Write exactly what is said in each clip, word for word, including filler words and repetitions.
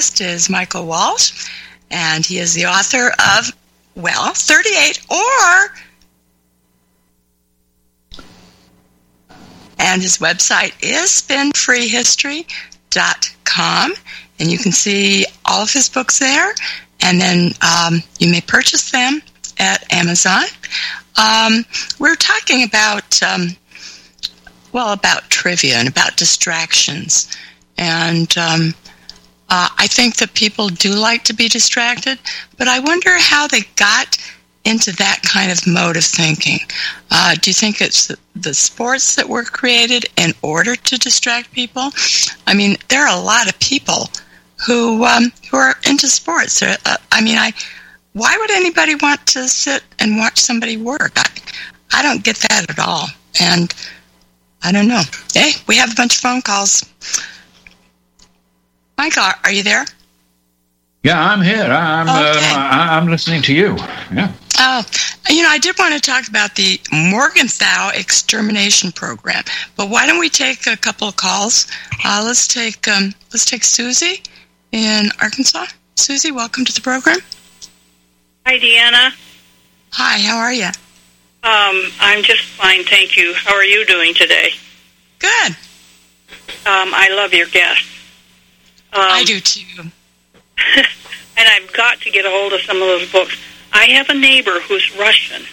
guest is Michael Walsh, and he is the author of, well, thirty-eight or... And his website is spin free history dot com, and you can see all of his books there, and then um, you may purchase them at Amazon. Um, we're talking about, um, well, about trivia and about distractions, and um, uh, I think that people do like to be distracted, but I wonder how they got into that kind of mode of thinking. Uh, do you think it's the, the sports that were created in order to distract people? I mean, there are a lot of people who um, who are into sports. Uh, I mean, I why would anybody want to sit and watch somebody work? I, I don't get that at all. And I don't know. Hey, we have a bunch of phone calls. Michael, are you there? Yeah, I'm here. I'm okay. um, I'm listening to you. Yeah. Oh, you know, I did want to talk about the Morgenthau extermination program, but why don't we take a couple of calls? Uh, let's take um, let's take Susie in Arkansas. Susie, welcome to the program. Hi, Deanna. Hi, how are you? Um, I'm just fine, thank you. How are you doing today? Good. Um, I love your guests. Um, I do too. And I've got to get a hold of some of those books. I have a neighbor who's Russian.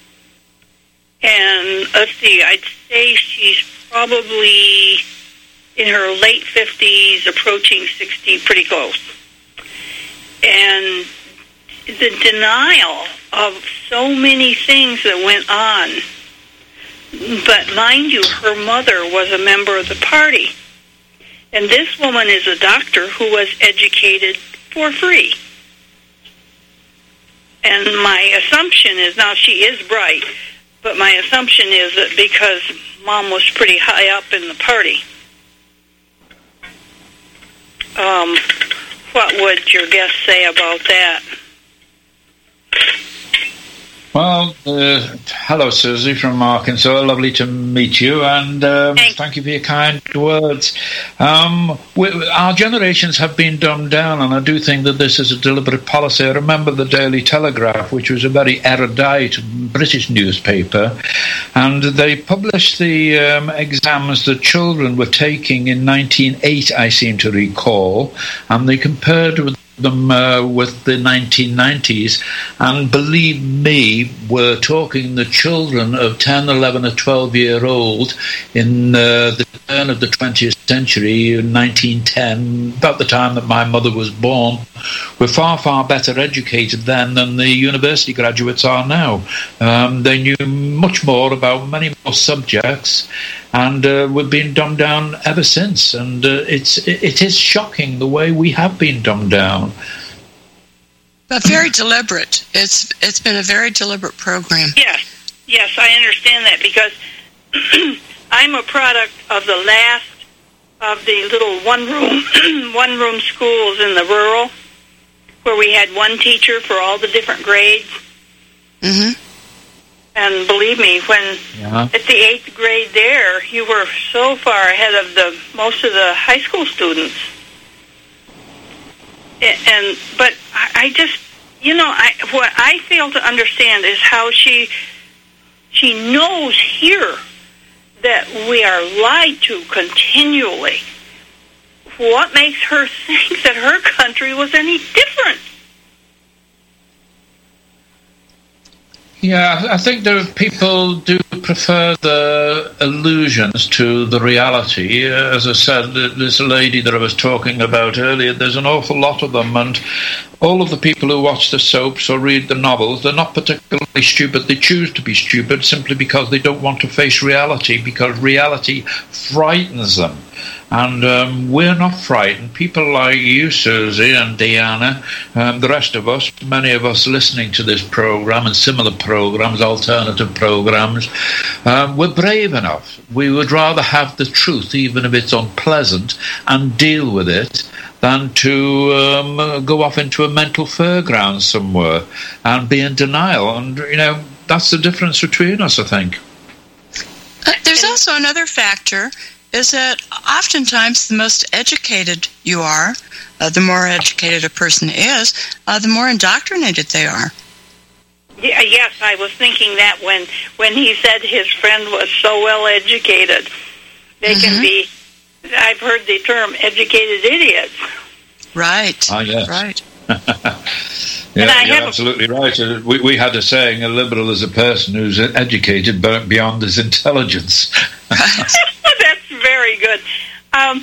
And let's see, I'd say she's probably in her late fifties, approaching sixty, pretty close. And the denial of so many things that went on. But mind you, her mother was a member of the party. And this woman is a doctor who was educated for free. And my assumption is, now she is bright, but my assumption is that because Mom was pretty high up in the party. Um, what would your guest say about that? Well, uh, hello, Susie from Arkansas. Lovely to meet you, and um, thank you for your kind words. Um, we, our generations have been dumbed down, and I do think that this is a deliberate policy. I remember the Daily Telegraph, which was a very erudite British newspaper, and they published the um, exams that children were taking in nineteen oh eight, I seem to recall, and they compared with them uh, with the nineteen nineties, and believe me, we're talking the children of ten, eleven or twelve year old in uh, the turn of the twentieth century, in nineteen ten, about the time that my mother was born, were far, far better educated then than the university graduates are now. Um, they knew much more about many more subjects, and uh, we've been dumbed down ever since. And uh, it's it, it is shocking the way we have been dumbed down. But very deliberate. It's it's been a very deliberate program. Yes, yes, I understand that, because I'm a product of the last of the little one-room one-room schools in the rural, where we had one teacher for all the different grades. Mm-hmm. And believe me, when yeah. at the eighth grade there, you were so far ahead of the most of the high school students. And but I just, you know, I what I fail to understand is how she she knows here that we are lied to continually. What makes her think that her country was any different? Yeah, I think that people do prefer the illusions to the reality. As I said, this lady that I was talking about earlier, there's an awful lot of them, and all of the people who watch the soaps or read the novels, they're not particularly stupid. They choose to be stupid simply because they don't want to face reality, because reality frightens them. And um, we're not frightened. People like you, Susie, and Deanna, um, the rest of us, many of us listening to this program and similar programs, alternative programs, um, we're brave enough. We would rather have the truth, even if it's unpleasant, and deal with it, than to um, go off into a mental fairground somewhere and be in denial. And, you know, that's the difference between us, I think. Uh, there's also another factor is that oftentimes the most educated you are, uh, the more educated a person is, uh, the more indoctrinated they are. Yeah, yes, I was thinking that when, when he said his friend was so well educated. They mm-hmm. can be, I've heard the term educated idiots. Right. Ah, yes. Right. Yeah, you're absolutely right. We, we had a saying, a liberal is a person who's educated but beyond his intelligence. That's very good. Um,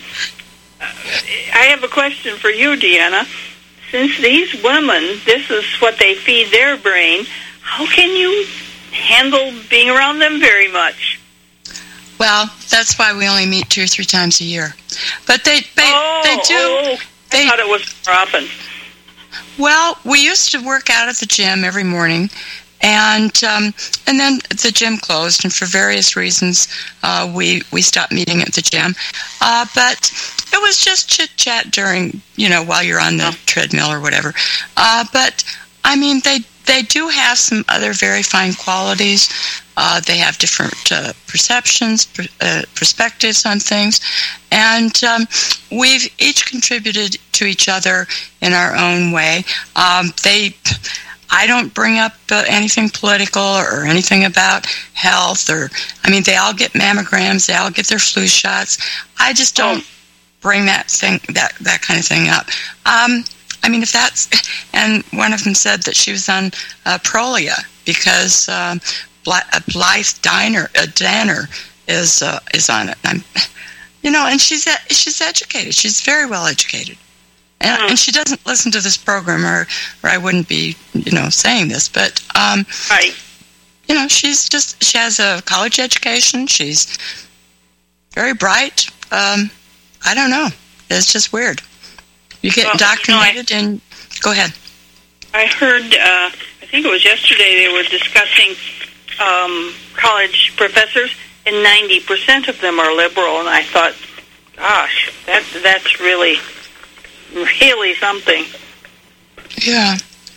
I have a question for you, Deanna. Since these women, this is what they feed their brain, how can you handle being around them very much? Well, that's why we only meet two or three times a year. But they they, oh, they do... Oh, they, I thought it was more often. Well, we used to work out at the gym every morning, and um, and then the gym closed, and for various reasons, uh, we, we stopped meeting at the gym. Uh, but it was just chit-chat during, you know, while you're on the treadmill or whatever. Uh, but, I mean, they they do have some other very fine qualities. Uh, they have different uh, perceptions, per, uh, perspectives on things, and um, we've each contributed to each other in our own way. Um, they, I don't bring up uh, anything political or anything about health, or I mean, they all get mammograms, they all get their flu shots. I just don't bring that thing, that that kind of thing up. Um, I mean, if that's, and one of them said that she was on uh, Prolia because. Um, Blythe Diner, uh, Danner is uh, is on it. I'm, you know, and she's she's educated. She's very well educated, and, mm. and she doesn't listen to this program, or or I wouldn't be, you know, saying this. But um, right, you know, she's just she has a college education. She's very bright. Um, I don't know. It's just weird. You get well, indoctrinated, you know, I, and go ahead. I heard. Uh, I think it was yesterday. They were discussing. Um, college professors, and ninety percent of them are liberal, and I thought, gosh, that, that's really, really something. Yeah.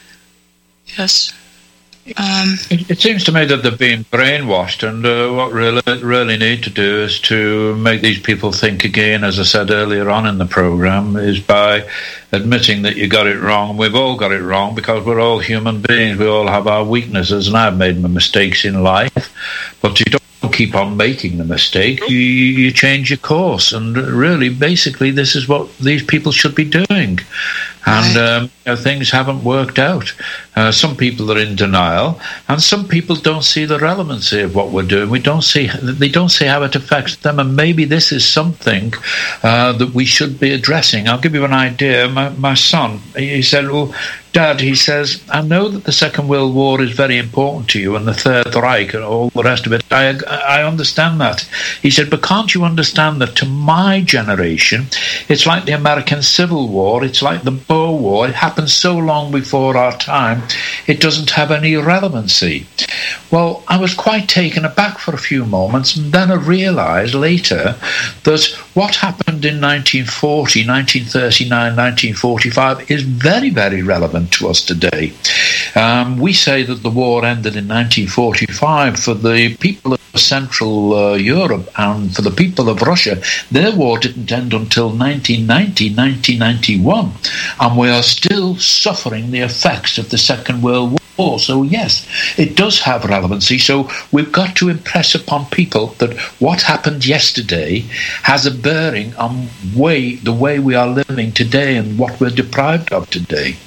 Yes. Um, it, it seems to me that they've been brainwashed, and uh, what really really need to do is to make these people think again, as I said earlier on in the program, is by admitting that you got it wrong. We've all got it wrong because we're all human beings. We all have our weaknesses, and I've made my mistakes in life, but you don't keep on making the mistake. You, you change your course, and really, basically, this is what these people should be doing. And um, you know, things haven't worked out. Uh, some people are in denial, and some people don't see the relevancy of what we're doing. We don't see they don't see how it affects them, and maybe this is something uh, that we should be addressing. I'll give you an idea. My, my son, he said, "Well, Dad," he says, "I know that the Second World War is very important to you, and the Third Reich and all the rest of it. I I understand that." He said, "But can't you understand that to my generation, it's like the American Civil War. It's like the Boer War. It happened so long before our time, it doesn't have any relevancy." Well, I was quite taken aback for a few moments, and then I realized later that what happened in nineteen forty, nineteen thirty-nine, nineteen forty-five is very, very relevant to us today. Um, we say that the war ended in nineteen forty-five. For the people of Central uh, Europe and for the people of Russia, their war didn't end until nineteen ninety, nineteen ninety-one, and we are still suffering the effects of the Second World War. So yes, it does have relevancy. So we've got to impress upon people that what happened yesterday has a bearing on way the way we are living today and what we're deprived of today.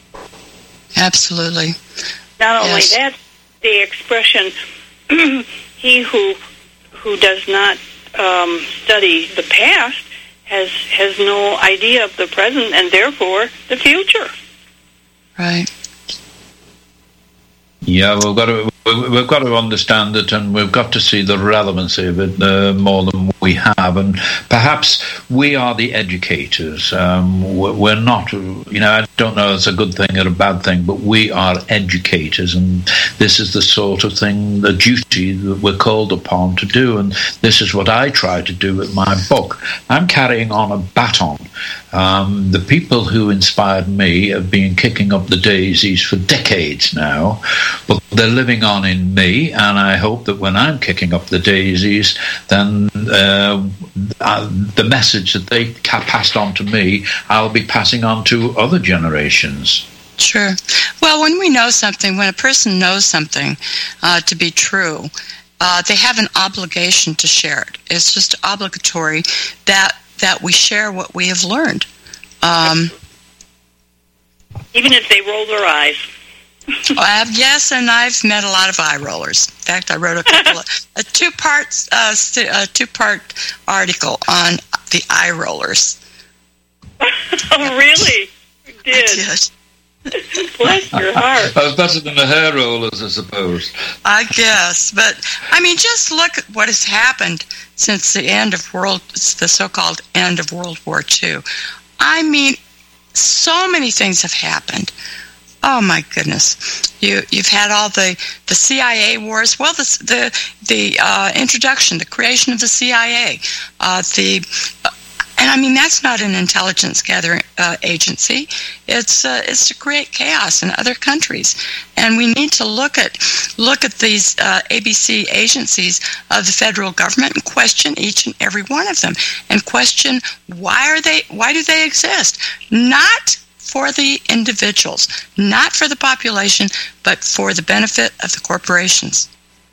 Absolutely. Not only yes. that, the expression "he who who does not um, study the past has has no idea of the present and therefore the future." Right. Yeah, we've got to we've got to understand it, and we've got to see the relevancy of it uh, more than we have. And perhaps we are the educators. Um, we're not, you know, I don't know if it's a good thing or a bad thing, but we are educators, and this is the sort of thing, the duty that we're called upon to do. And this is what I try to do with my book. I'm carrying on a baton. Um, the people who inspired me have been kicking up the daisies for decades now, but they're living on in me, and I hope that when I'm kicking up the daisies, then uh, uh, the message that they ca- passed on to me, I'll be passing on to other generations. Sure. Well, when we know something, when a person knows something uh, to be true, uh, they have an obligation to share it. It's just obligatory that that we share what we have learned. Um, Even if they roll their eyes. uh, yes, and I've met a lot of eye rollers. In fact, I wrote a couple of, a two-part uh, st- a two-part article on the eye rollers. Oh, really? You did. I did. Bless your heart. That's better than the hair rollers, I suppose. I guess, but I mean, just look at what has happened since the end of world, the so-called end of World War Two. I mean, so many things have happened. Oh my goodness! You you've had all the, the C I A wars. Well, the the the uh, introduction, the creation of the C I A, uh, the. Uh, And I mean, that's not an intelligence gathering uh, agency. It's uh, it's to create chaos in other countries, and we need to look at look at these uh, A B C agencies of the federal government and question each and every one of them, and question why are they why do they exist? Not for the individuals, not for the population, but for the benefit of the corporations.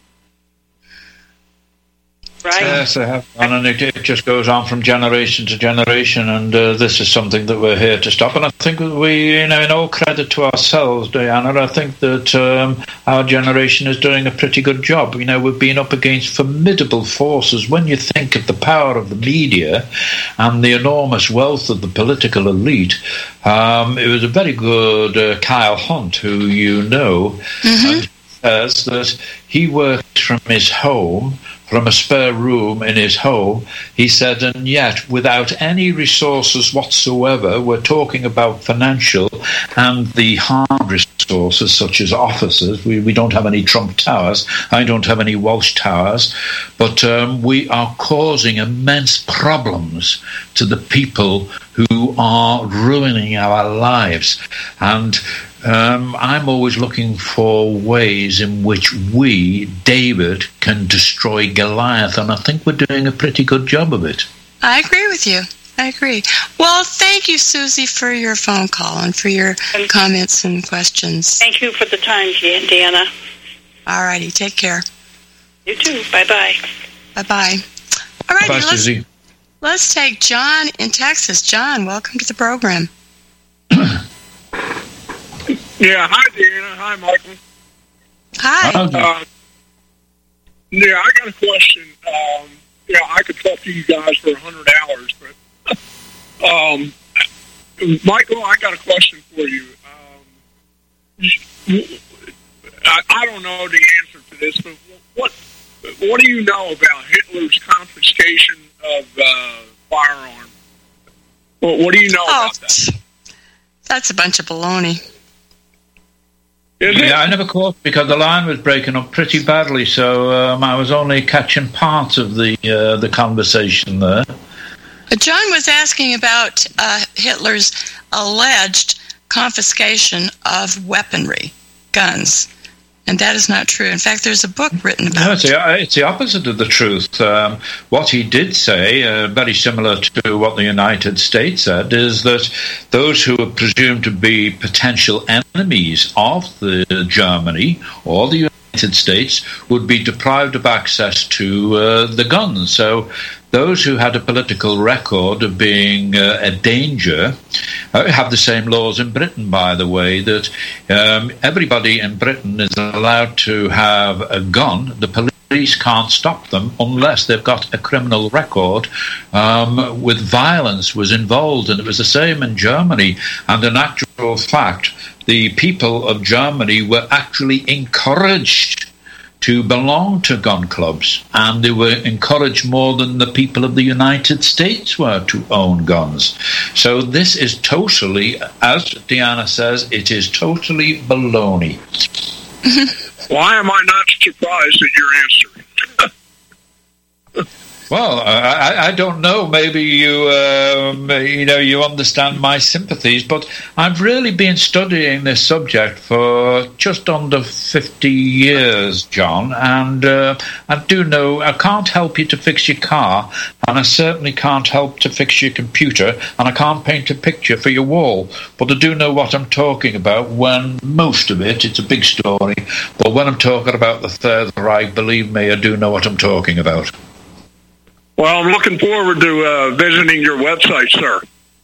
Right. Yes, they have done, and it, it just goes on from generation to generation, and uh, this is something that we're here to stop. And I think we, you know, in all credit to ourselves, Diana, I think that um, our generation is doing a pretty good job. You know, we've been up against formidable forces. When you think of the power of the media and the enormous wealth of the political elite, um, it was a very good uh, Kyle Hunt, who you know, mm-hmm. and says that he worked from his home, from a spare room in his home. He said, and yet without any resources whatsoever, we're talking about financial and the hard resources such as offices. We, we don't have any Trump Towers. I don't have any Walsh Towers. But um, we are causing immense problems to the people who are ruining our lives. And Um, I'm always looking for ways in which we, David, can destroy Goliath, and I think we're doing a pretty good job of it. I agree with you. I agree. Well, thank you, Susie, for your phone call and for your comments and questions. Thank you for the time, Deanna. All righty. Take care. You too. Bye-bye. Bye-bye. All righty. Bye, let's, Susie. Let's take John in Texas. John, welcome to the program. Yeah, hi, Deanna. Hi, Michael. Hi. Uh, yeah, I got a question. Um, yeah, I could talk to you guys for a hundred hours, but um, Michael, I got a question for you. Um, I, I don't know the answer to this, but what what do you know about Hitler's confiscation of uh, firearms? Well, what do you know oh, about that? That's a bunch of baloney. Yeah, I never caught because the line was breaking up pretty badly, so um, I was only catching part of the uh, the conversation there. John was asking about uh, Hitler's alleged confiscation of weaponry, guns, and that is not true. In fact, there's a book written about no, it's the, it's the opposite of the truth. Um, what he did say, uh, very similar to what the United States said, is that those who are presumed to be potential enemies of the Germany or the United States would be deprived of access to uh, the guns. So those who had a political record of being uh, a danger uh, have the same laws in Britain, by the way, that um, everybody in Britain is allowed to have a gun. The police can't stop them unless they've got a criminal record um, with violence was involved. And it was the same in Germany. And in actual fact, the people of Germany were actually encouraged to belong to gun clubs, and they were encouraged more than the people of the United States were to own guns. So this is totally, as Deanna says, it is totally baloney. Why am I not surprised at your answer? Well, I, I don't know. Maybe you, um, you know, you understand my sympathies, but I've really been studying this subject for just under fifty years, John, and uh, I do know I can't help you to fix your car, and I certainly can't help to fix your computer, and I can't paint a picture for your wall, but I do know what I'm talking about when most of it, it's a big story, but when I'm talking about the Third Reich, believe me, I do know what I'm talking about. Well, I'm looking forward to uh, visiting your website, sir.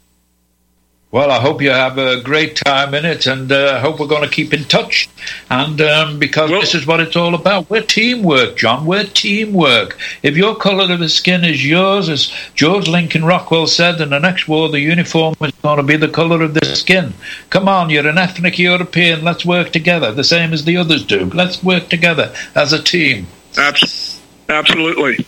Well, I hope you have a great time in it, and I uh, hope we're going to keep in touch. And um, because well, this is what it's all about. We're teamwork, John. We're teamwork. If your colour of the skin is yours, as George Lincoln Rockwell said, in the next war, the uniform is going to be the colour of the skin. Come on, you're an ethnic European. Let's work together, the same as the others do. Let's work together as a team. Absolutely.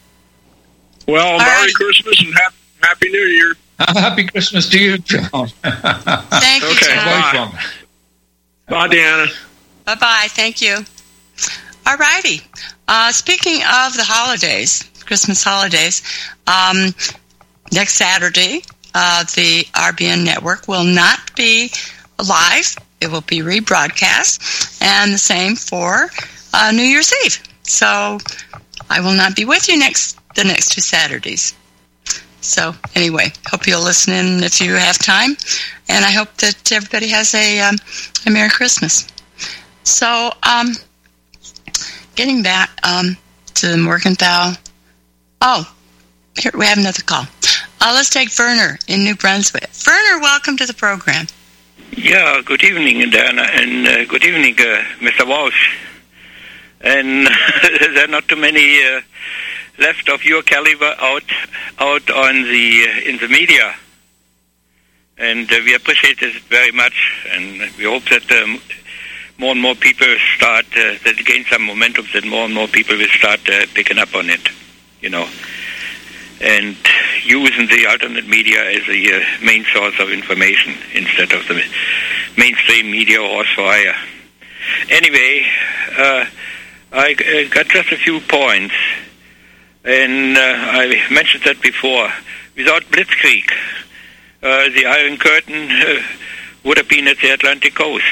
Well, All Merry right. Christmas and happy, happy New Year. Happy Christmas to you, John. Thank you, Okay, John. bye. Bye, Deanna. Bye-bye. Thank you. All righty. Uh, speaking of the holidays, Christmas holidays, um, next Saturday, uh, the R B N network will not be live. It will be rebroadcast, and the same for uh, New Year's Eve. So I will not be with you next the next two Saturdays. So anyway, hope you'll listen in if you have time, and I hope that everybody has a, um, a Merry Christmas. So um, getting back um, to Morgenthau. Oh, here we have another call. Uh, let's take Werner in New Brunswick. Werner, welcome to the program. Yeah, good evening, Diana, and uh, good evening, uh, Mister Walsh. And there are not too many uh, left of your caliber out out on the uh, in the media, and uh, we appreciate this very much, and we hope that um, more and more people start uh, that gain some momentum, that more and more people will start uh, picking up on it, you know, and using the alternate media as a uh, main source of information instead of the mainstream media or for hire. Anyway, uh, I uh, got just a few points. And uh, I mentioned that before. Without Blitzkrieg, uh, the Iron Curtain uh, would have been at the Atlantic coast.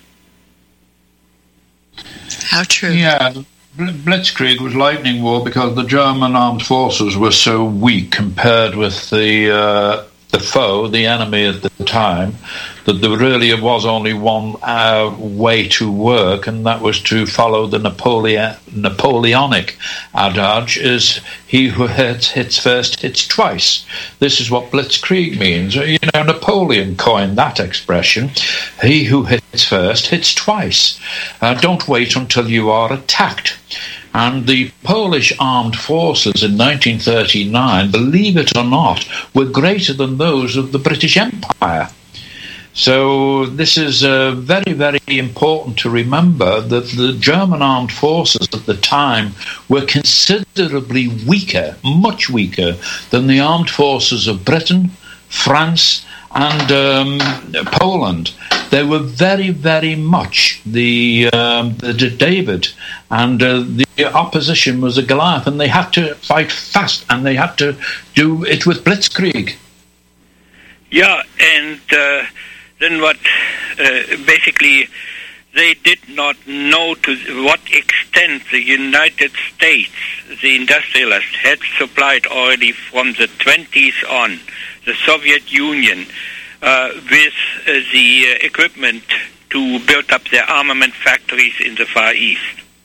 How true. Yeah, Blitzkrieg was lightning war because the German armed forces were so weak compared with the uh, the foe, the enemy at the time, that there really was only one uh, way to work, and that was to follow the Napoleon, Napoleonic adage, is he who hits, hits first hits twice. This is what Blitzkrieg means. You know, Napoleon coined that expression. He who hits first hits twice. Uh, don't wait until you are attacked. And the Polish armed forces in nineteen thirty-nine, believe it or not, were greater than those of the British Empire. So this is uh, very, very important to remember that the German armed forces at the time were considerably weaker, much weaker, than the armed forces of Britain, France, and um, Poland. They were very, very much the, um, the David, and uh, the opposition was a Goliath, and they had to fight fast, and they had to do it with Blitzkrieg. Yeah, and uh, then what, uh, basically, they did not know to what extent the United States, the industrialists, had supplied already from the twenties on the Soviet Union uh, with uh, the uh, equipment to build up their armament factories in the Far East.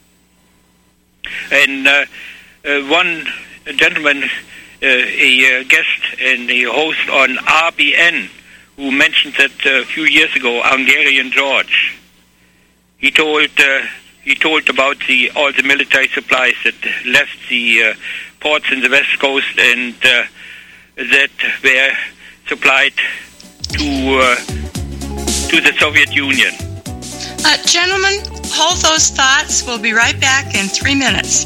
And uh, uh, one gentleman, uh, a uh, guest and a host on R B N, who mentioned that uh, a few years ago, Hungarian George, he told uh, he told about the all the military supplies that left the uh, ports in the West Coast and uh, that were supplied to uh, to the Soviet Union. Uh, gentlemen, hold those thoughts. We'll be right back in three minutes.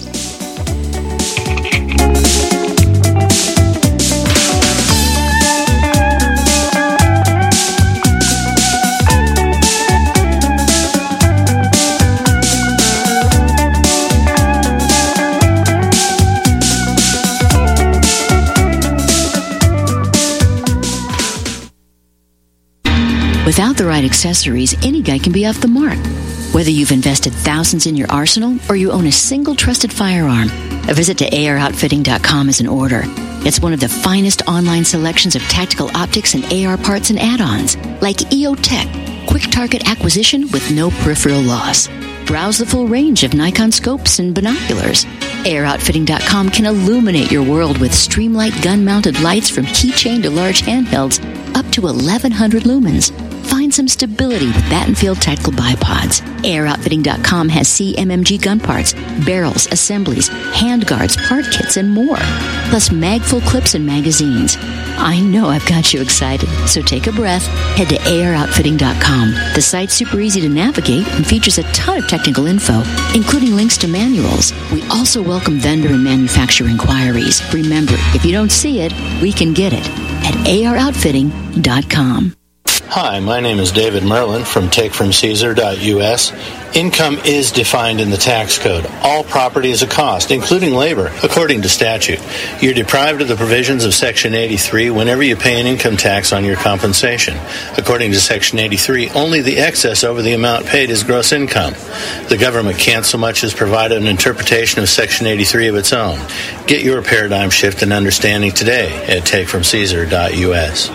Without the right accessories, any guy can be off the mark. Whether you've invested thousands in your arsenal or you own a single trusted firearm, a visit to A R outfitting dot com is in order. It's one of the finest online selections of tactical optics and A R parts and add-ons, like E O Tech, quick target acquisition with no peripheral loss. Browse the full range of Nikon scopes and binoculars. A R outfitting dot com can illuminate your world with Streamlight gun-mounted lights from keychain to large handhelds up to eleven hundred lumens. Find some stability with Battenfield Tactical Bipods. A R outfitting dot com has C M M G gun parts, barrels, assemblies, handguards, part kits, and more. Plus mag-full clips and magazines. I know I've got you excited, so take a breath. Head to A R outfitting dot com. The site's super easy to navigate and features a ton of technical info, including links to manuals. We also welcome vendor and manufacturer inquiries. Remember, if you don't see it, we can get it at A R outfitting dot com. Hi, my name is David Merlin from take from caesar dot U S. Income is defined in the tax code. All property is a cost, including labor, according to statute. You're deprived of the provisions of Section eighty-three whenever you pay an income tax on your compensation. According to Section eighty-three, only the excess over the amount paid is gross income. The government can't so much as provide an interpretation of Section eighty-three of its own. Get your paradigm shift and understanding today at take from caesar dot U S.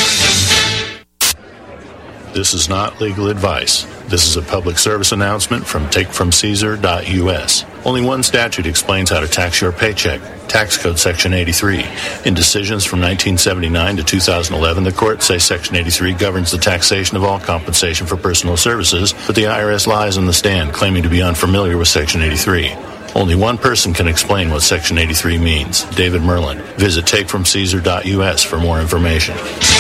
This is not legal advice. This is a public service announcement from take from caesar dot U S. Only one statute explains how to tax your paycheck. Tax Code Section eighty-three. In decisions from nineteen seventy-nine to two thousand eleven, the courts say Section eighty-three governs the taxation of all compensation for personal services, but the I R S lies on the stand, claiming to be unfamiliar with Section eighty-three. Only one person can explain what Section eighty-three means, David Merlin. Visit take from caesar dot U S for more information.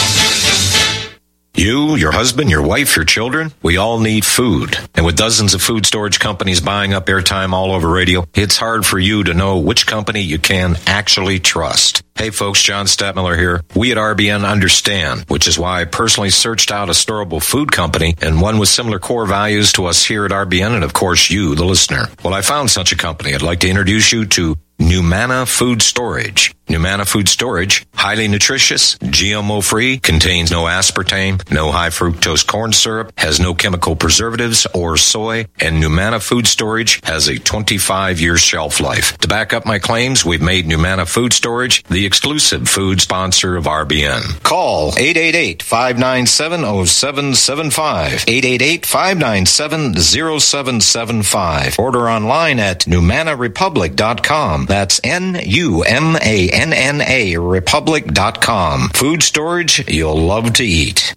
You, your husband, your wife, your children, we all need food. And with dozens of food storage companies buying up airtime all over radio, it's hard for you to know which company you can actually trust. Hey folks, John Stadtmiller here. We at R B N understand, which is why I personally searched out a storable food company and one with similar core values to us here at R B N and of course you, the listener. Well, I found such a company. I'd like to introduce you to Numana Food Storage. Numana Food Storage, highly nutritious, G M O-free, contains no aspartame, no high fructose corn syrup, has no chemical preservatives or soy, and Numana Food Storage has a twenty-five year shelf life. To back up my claims, we've made Numana Food Storage the exclusive food sponsor of R B N. Call eight eight eight, five nine seven, zero seven seven five, eight eight eight, five nine seven, zero seven seven five. Order online at numana republic dot com. That's N U M A N N A republic dot com. Food storage you'll love to eat.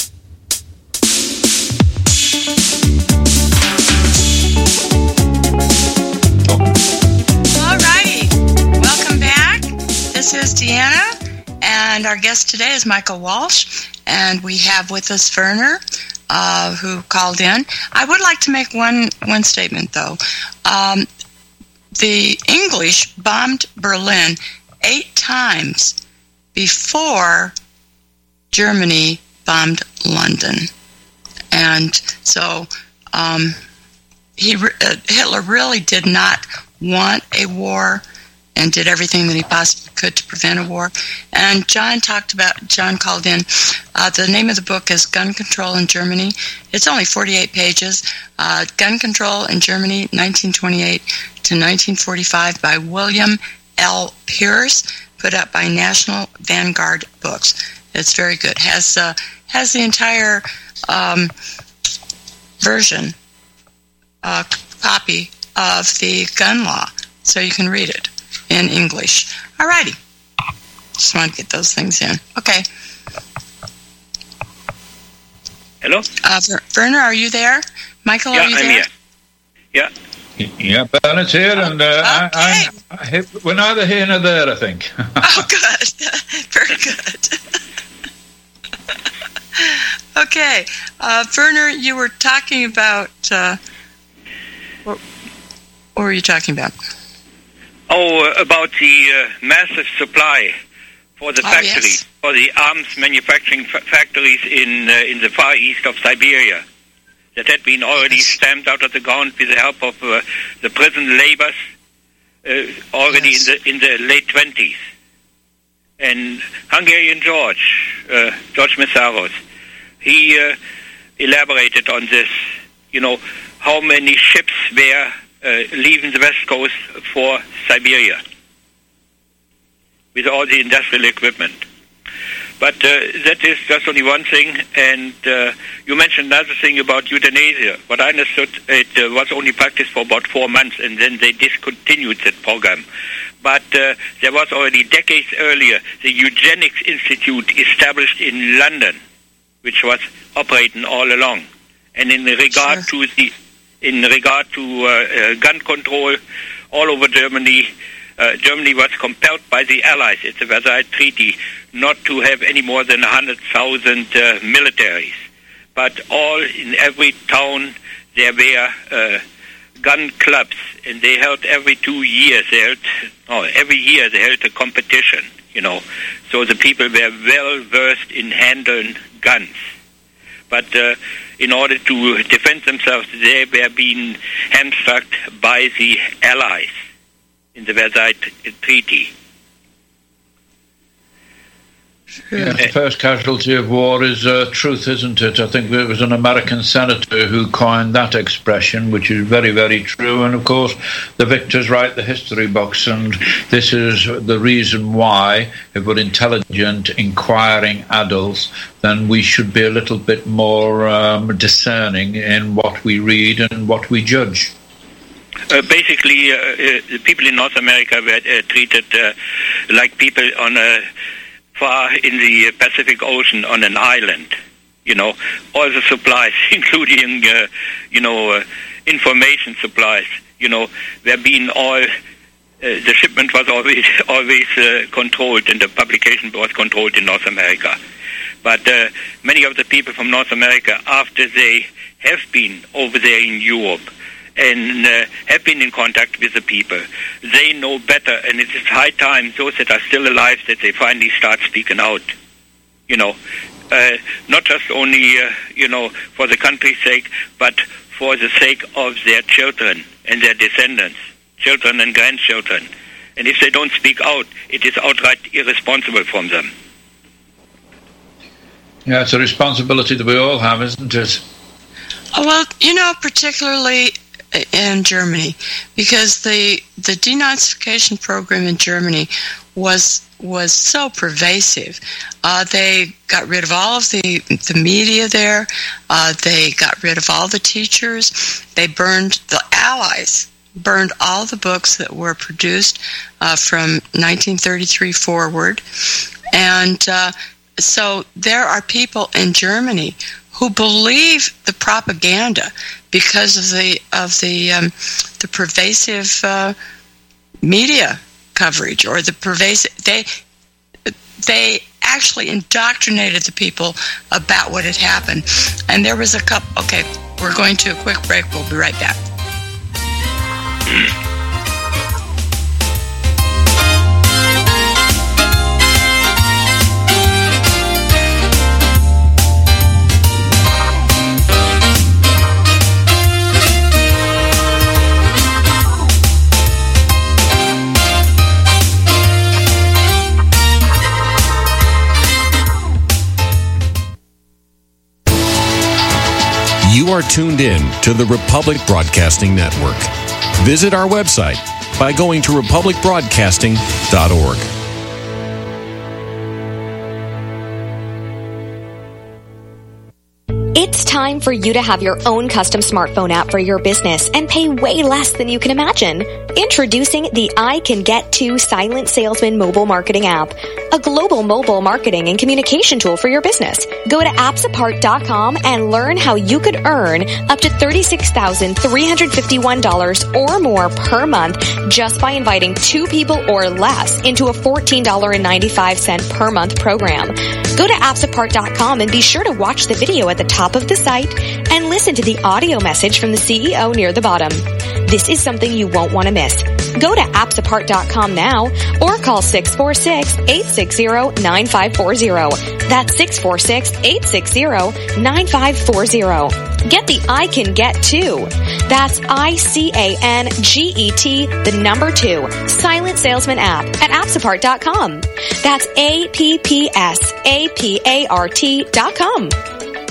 All righty. Welcome back. This is Deanna, and our guest today is Michael Walsh, and we have with us Werner, uh, who called in. I would like to make one, one statement, though. Um, The English bombed Berlin eight times before Germany bombed London. And so um, he, uh, Hitler really did not want a war and did everything that he possibly could to prevent a war. And John talked about, John called in, uh, the name of the book is Gun Control in Germany. It's only forty-eight pages. Uh, Gun Control in Germany, nineteen twenty-eight to nineteen forty-five by William L. Pierce, put out by National Vanguard Books. It's very good. Has uh, has the entire um, version, uh, copy of the gun law, so you can read it in English. All righty. Just want to get those things in. Okay. Hello? Uh, Werner, are you there? Michael, yeah, are you I'm there? Here. Yeah. Yeah, Bennett's here, and uh, okay. I, I, I, we're neither here nor there, I think. Oh, good. Very good. Okay. Uh, Werner, you were talking about... Uh, what, what were you talking about? Oh, uh, about the uh, massive supply for the oh, factories, yes. for the arms manufacturing fa- factories in uh, in the far east of Siberia, that had been already yes. stamped out of the ground with the help of uh, the prison laborers uh, already yes. in the in the late twenties. And Hungarian George, uh, George Meszaros, he uh, elaborated on this, you know, how many ships were uh, leaving the West Coast for Siberia with all the industrial equipment. But uh, that is just only one thing, and uh, you mentioned another thing about euthanasia. What I understood, it uh, was only practiced for about four months, and then they discontinued that program. But uh, there was already decades earlier the Eugenics Institute established in London, which was operating all along. And in regard sure. to the, in regard to uh, uh, gun control all over Germany, uh, Germany was compelled by the Allies, it's a Versailles Treaty, not to have any more than one hundred thousand uh, militaries. But all in every town there were uh, gun clubs, and they held every two years. They held, oh, every year they held a competition, you know. So the people were well versed in handling guns. But uh, in order to defend themselves, they were being hamstrung by the Allies in the Versailles Treaty. Yeah, the first casualty of war is uh, truth, isn't it? I think it was an American senator who coined that expression, which is very, very true. And, of course, the victors write the history books, and this is the reason why, if we're intelligent, inquiring adults, then we should be a little bit more um, discerning in what we read and what we judge. Uh, basically, uh, uh, the people in North America were uh, treated uh, like people on a far in the Pacific Ocean on an island, you know, all the supplies, including, uh, you know, uh, information supplies, you know, were being all, uh, the shipment was always always uh, controlled, and the publication was controlled in North America. But uh, many of the people from North America, after they have been over there in Europe, and uh, have been in contact with the people, they know better, and it is high time those that are still alive that they finally start speaking out, you know, uh, not just only, uh, you know, for the country's sake, but for the sake of their children and their descendants, children and grandchildren. And if they don't speak out, it is outright irresponsible from them. Yeah, it's a responsibility that we all have, isn't it? Well, you know, particularly in Germany, because the the denazification program in Germany was was so pervasive. Uh, they got rid of all of the the media there. Uh, they got rid of all the teachers. They burned, the Allies burned all the books that were produced uh, from nineteen thirty-three forward. And uh, so there are people in Germany who believe the propaganda because of the of the um, the pervasive uh, media coverage, or the pervasive they they actually indoctrinated the people about what had happened. And there was a couple. Okay, we're going to a quick break. We'll be right back. You are tuned in to the Republic Broadcasting Network. Visit our website by going to republic broadcasting dot org. It's time for you to have your own custom smartphone app for your business and pay way less than you can imagine. Introducing the I Can Get To Silent Salesman mobile marketing app, a global mobile marketing and communication tool for your business. Go to apps apart dot com and learn how you could earn up to thirty-six thousand three hundred fifty-one dollars or more per month just by inviting two people or less into a fourteen dollars and ninety-five cents per month program. Go to apps apart dot com and be sure to watch the video at the top of the site and listen to the audio message from the C E O near the bottom. This is something you won't want to miss. Go to apps apart dot com now or call six four six, eight six zero, nine five four zero. That's six four six, eight six zero, nine five four zero. Get the I Can Get To. That's I C A N G E T, the number two, Silent Salesman app at apps apart dot com. That's A P P S A P A R T dot com.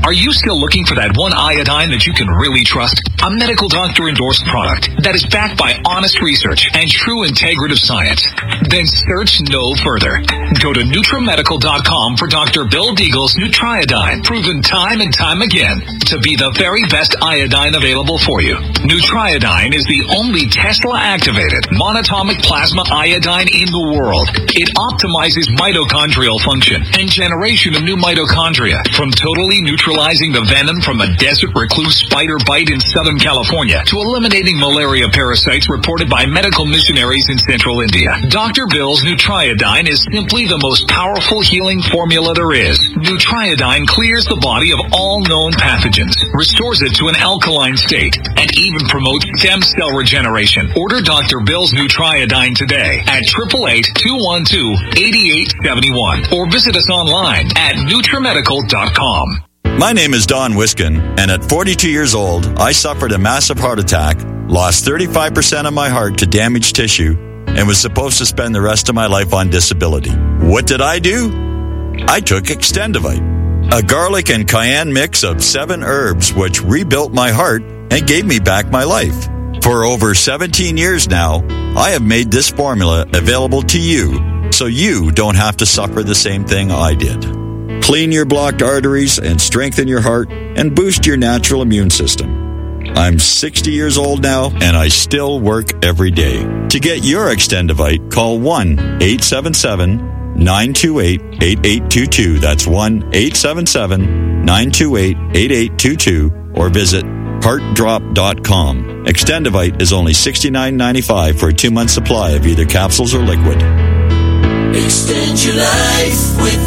Are you still looking for that one iodine that you can really trust? A medical doctor-endorsed product that is backed by honest research and true integrative science? Then search no further. Go to Nutramedical dot com for Doctor Bill Deagle's Nutriodine, proven time and time again to be the very best iodine available for you. Nutriodine is the only Tesla-activated monatomic plasma iodine in the world. It optimizes mitochondrial function and generation of new mitochondria, from totally neutralizing the venom from a desert recluse spider bite in Southern California to eliminating malaria parasites reported by medical missionaries in central India. Doctor Bill's Nutriodine is simply the most powerful healing formula there is. Nutriodine clears the body of all known pathogens, restores it to an alkaline state, and even promotes stem cell regeneration. Order Doctor Bill's Nutriodine today at eight eight eight, two one two, eight eight seven one or visit us online at Nutramedical dot com. My name is Don Wiskin, and at forty-two years old, I suffered a massive heart attack, lost thirty-five percent of my heart to damaged tissue, and was supposed to spend the rest of my life on disability. What did I do? I took Extendivite, a garlic and cayenne mix of seven herbs which rebuilt my heart and gave me back my life. For over seventeen years now, I have made this formula available to you so you don't have to suffer the same thing I did. Clean your blocked arteries and strengthen your heart and boost your natural immune system. I'm sixty years old now, and I still work every day. To get your Extendivite, call one eight seven seven, nine two eight, eight eight two two. That's one eight seven seven, nine two eight, eight eight two two, or visit heart drop dot com. Extendivite is only sixty-nine ninety-five for a two-month supply of either capsules or liquid. Extend your life with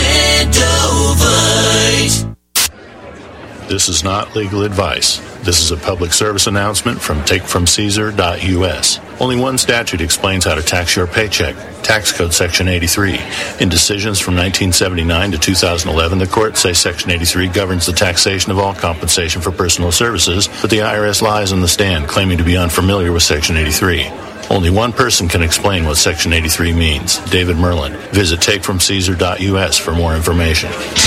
Extendovite. This is not legal advice. This is a public service announcement from take from caesar dot U S. Only one statute explains how to tax your paycheck. Tax Code Section eighty-three. In decisions from nineteen seventy-nine to two thousand eleven, the courts say Section eighty-three governs the taxation of all compensation for personal services, but the I R S lies on the stand, claiming to be unfamiliar with Section eighty-three. Only one person can explain what Section eighty-three means, David Merlin. Visit take from caesar dot U S for more information.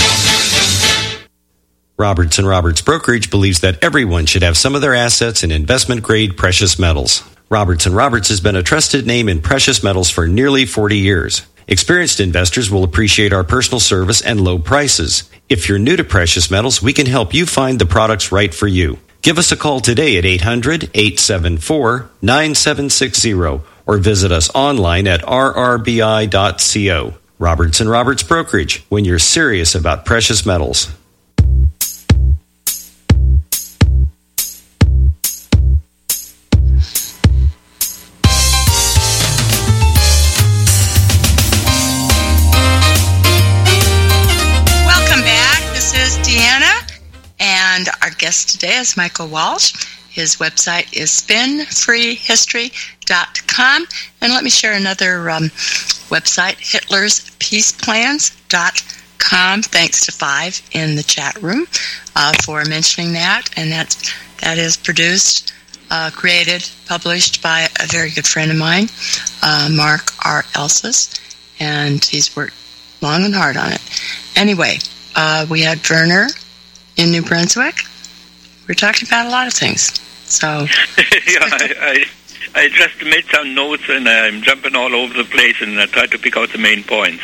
Roberts and Roberts Brokerage believes that everyone should have some of their assets in investment-grade precious metals. Roberts and Roberts has been a trusted name in precious metals for nearly forty years. Experienced investors will appreciate our personal service and low prices. If you're new to precious metals, we can help you find the products right for you. Give us a call today at eight hundred, eight seven four, nine seven six zero or visit us online at r r b i dot co. Roberts and Roberts Brokerage, when you're serious about precious metals. And our guest today is Michael Walsh. His website is spin free history dot com. And let me share another um, website, Hitler's Peace Plans dot com. Thanks to Five in the chat room uh, for mentioning that. And that's, that is produced, uh, created, published by a very good friend of mine, uh, Mark R. Elsis. And he's worked long and hard on it. Anyway, uh, we had Werner in New Brunswick. We're talking about a lot of things. So, yeah, I, I I just made some notes and I'm jumping all over the place and I try to pick out the main points.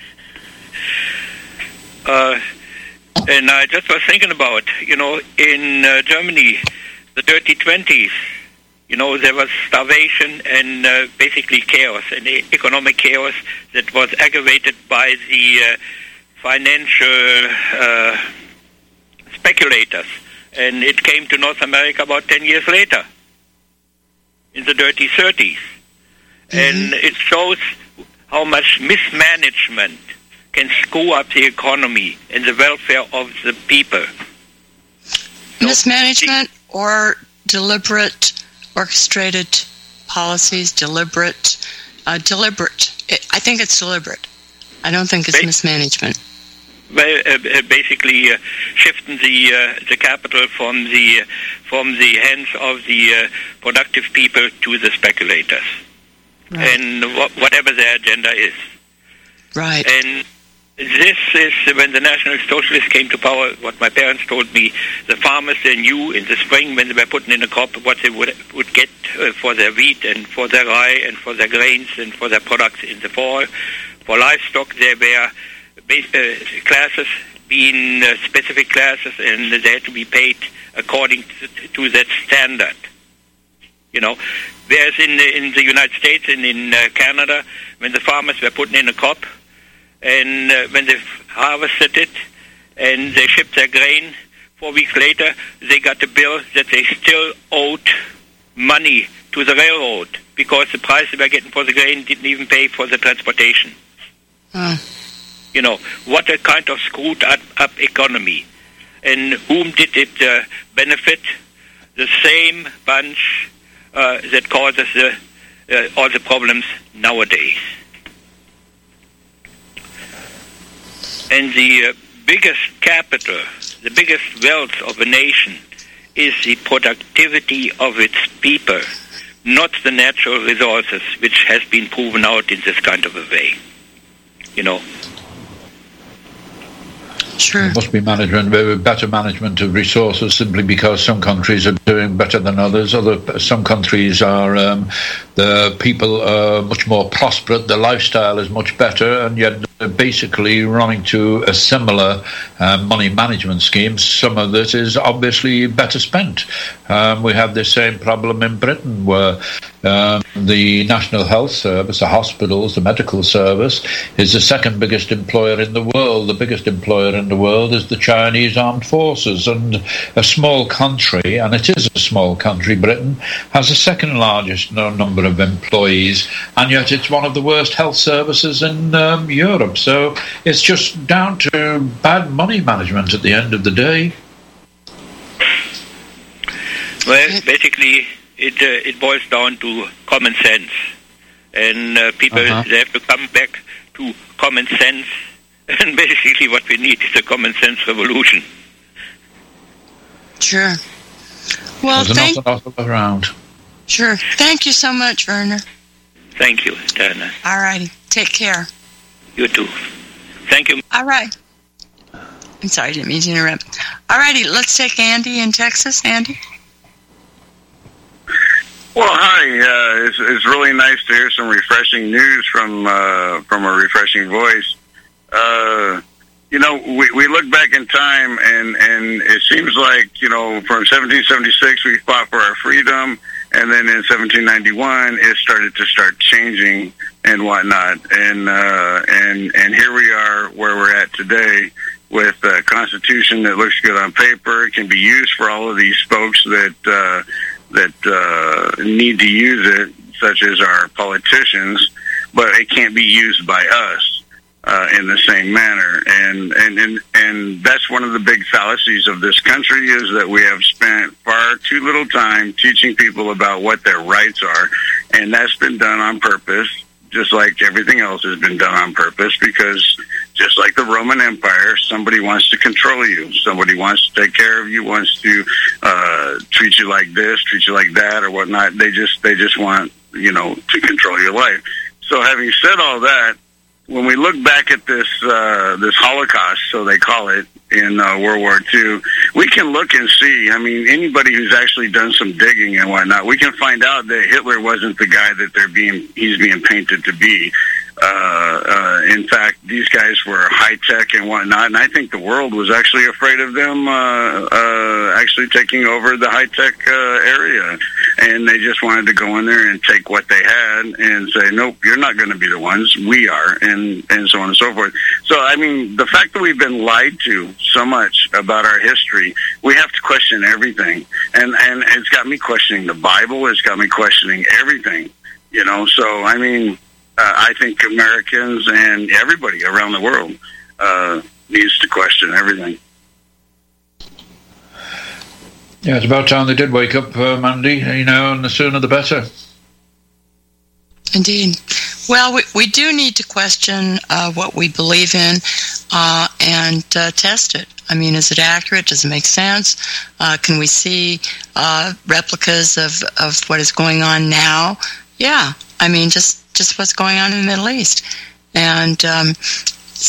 Uh, and I just was thinking about, you know, in uh, Germany, the dirty twenties, you know, there was starvation and uh, basically chaos, and economic chaos that was aggravated by the uh, financial uh, speculators, and it came to North America about ten years later, in the dirty thirties. Mm-hmm. And it shows how much mismanagement can screw up the economy and the welfare of the people. Mismanagement or deliberate, orchestrated policies, deliberate, uh, deliberate. It, I think it's deliberate. I don't think it's ba- mismanagement. Well, uh, basically, uh, shifting the uh, the capital from the uh, from the hands of the uh, productive people to the speculators, right. and wh- whatever their agenda is. Right. And this is when the National Socialists came to power. What my parents told me, the farmers, they knew in the spring when they were putting in a crop what they would would get uh, for their wheat and for their rye and for their grains and for their products in the fall. For livestock, there were base, uh, classes, being uh, specific classes, and they had to be paid according to, to that standard. You know, whereas in the, in the United States and in uh, Canada, when the farmers were putting in a crop, and uh, when they harvested it and they shipped their grain, four weeks later they got a bill that they still owed money to the railroad because the price they were getting for the grain didn't even pay for the transportation. Uh. You know, what a kind of screwed up, up economy. And whom did it uh, benefit? The same bunch uh, that causes the, uh, all the problems nowadays. And the uh, biggest capital, the biggest wealth of a nation is the productivity of its people, not the natural resources, which has been proven out in this kind of a way. You know. Sure. There must be management, better management of resources, simply because some countries are doing better than others. Other some countries are um, the people are much more prosperous. The lifestyle is much better, and yet they're basically running to a similar uh, money management scheme. Some of this is obviously better spent. Um, we have the same problem in Britain, where um, the National Health Service, the hospitals, the medical service, is the second biggest employer in the world. The biggest employer in the world is the Chinese Armed Forces, and a small country, and it is a small country, Britain, has the second largest number of employees, and yet it's one of the worst health services in um, Europe. So it's just down to bad money management at the end of the day. Well, basically, it uh, it boils down to common sense, and uh, people uh-huh. they have to come back to common sense. And basically, what we need is a common sense revolution. Sure. Well, There's thank an awful lot around. Sure. Thank you so much, Werner. Thank you, Dana. All righty. Take care. You too. Thank you. All right. I'm sorry, I didn't mean to interrupt. All righty, let's take Andy in Texas. Andy? Well, hi. Uh, it's, it's really nice to hear some refreshing news from uh, from a refreshing voice. Uh, you know, we, we look back in time, and, and it seems like, you know, from seventeen seventy-six we fought for our freedom, and then in seventeen ninety-one it started to start changing and whatnot, and uh, and and here we are where we're at today with a Constitution that looks good on paper. It can be used for all of these folks that uh, that uh, need to use it, such as our politicians, but it can't be used by us. Uh, in the same manner, and, and and and that's one of the big fallacies of this country, is that we have spent far too little time teaching people about what their rights are, and that's been done on purpose, just like everything else has been done on purpose, because just like the Roman Empire, somebody wants to control you, somebody wants to take care of you, wants to uh, treat you like this, treat you like that, or whatnot. They just they just want, you know, to control your life. So having said all that, when we look back at this uh, this Holocaust, so they call it, in uh, World War Two, we can look and see, I mean, anybody who's actually done some digging and whatnot, we can find out that Hitler wasn't the guy that they're being he's being painted to be. Uh, uh, in fact, these guys were high-tech and whatnot, and I think the world was actually afraid of them uh, uh, actually taking over the high-tech uh, area, and they just wanted to go in there and take what they had and say, nope, you're not going to be the ones, we are, and, and so on and so forth. So, I mean, the fact that we've been lied to so much about our history, we have to question everything, and, and it's got me questioning the Bible, it's got me questioning everything, you know, so, I mean... Uh, I think Americans and everybody around the world uh, needs to question everything. Yeah, it's about time they did wake up, uh, Mandy, you know, and the sooner the better. Indeed. Well, we, we do need to question uh, what we believe in uh, and uh, test it. I mean, is it accurate? Does it make sense? Uh, can we see uh, replicas of, of what is going on now? Yeah. I mean, just, just what's going on in the Middle East. And um, seeing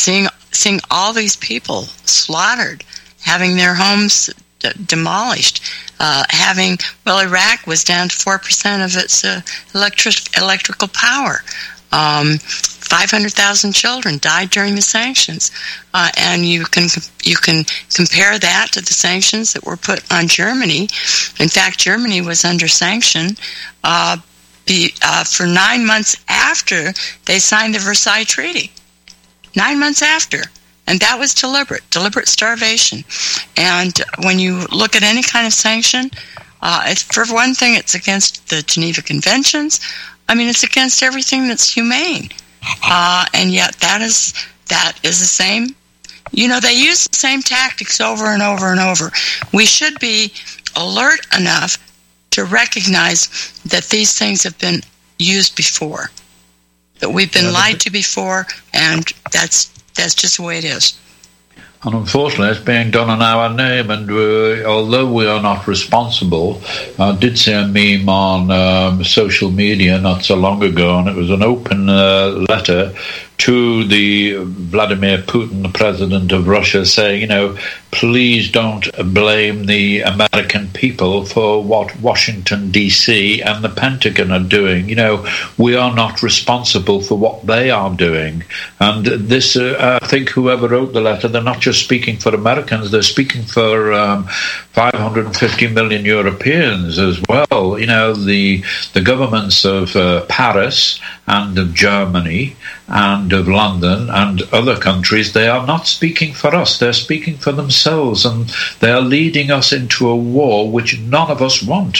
seeing all these people slaughtered, having their homes d- demolished, uh, having, well, Iraq was down to four percent of its uh, electric, electrical power. Um, five hundred thousand children died during the sanctions, uh, and you can you can compare that to the sanctions that were put on Germany. In fact, Germany was under sanction uh, be, uh, for nine months after they signed the Versailles Treaty. Nine months after. And that was deliberate, deliberate starvation. And when you look at any kind of sanction, uh, it's, for one thing, it's against the Geneva Conventions. I mean, it's against everything that's humane. Uh, and yet that is that is the same. You know, they use the same tactics over and over and over. We should be alert enough to recognize that these things have been used before, that we've been yeah, lied to before, and that's that's just the way it is. And unfortunately, it's being done in our name, and uh, although we are not responsible, I did see a meme on um, social media not so long ago, and it was an open uh, letter to the Vladimir Putin, the president of Russia, saying, you know, please don't blame the American people for what Washington, D C and the Pentagon are doing. You know, we are not responsible for what they are doing. And this, uh, I think whoever wrote the letter, they're not just speaking for Americans, they're speaking for um, five hundred fifty million Europeans as well. You know, the, the governments of uh, Paris and of Germany and of London and other countries, they are not speaking for us. They're speaking for themselves, and they are leading us into a war which none of us want.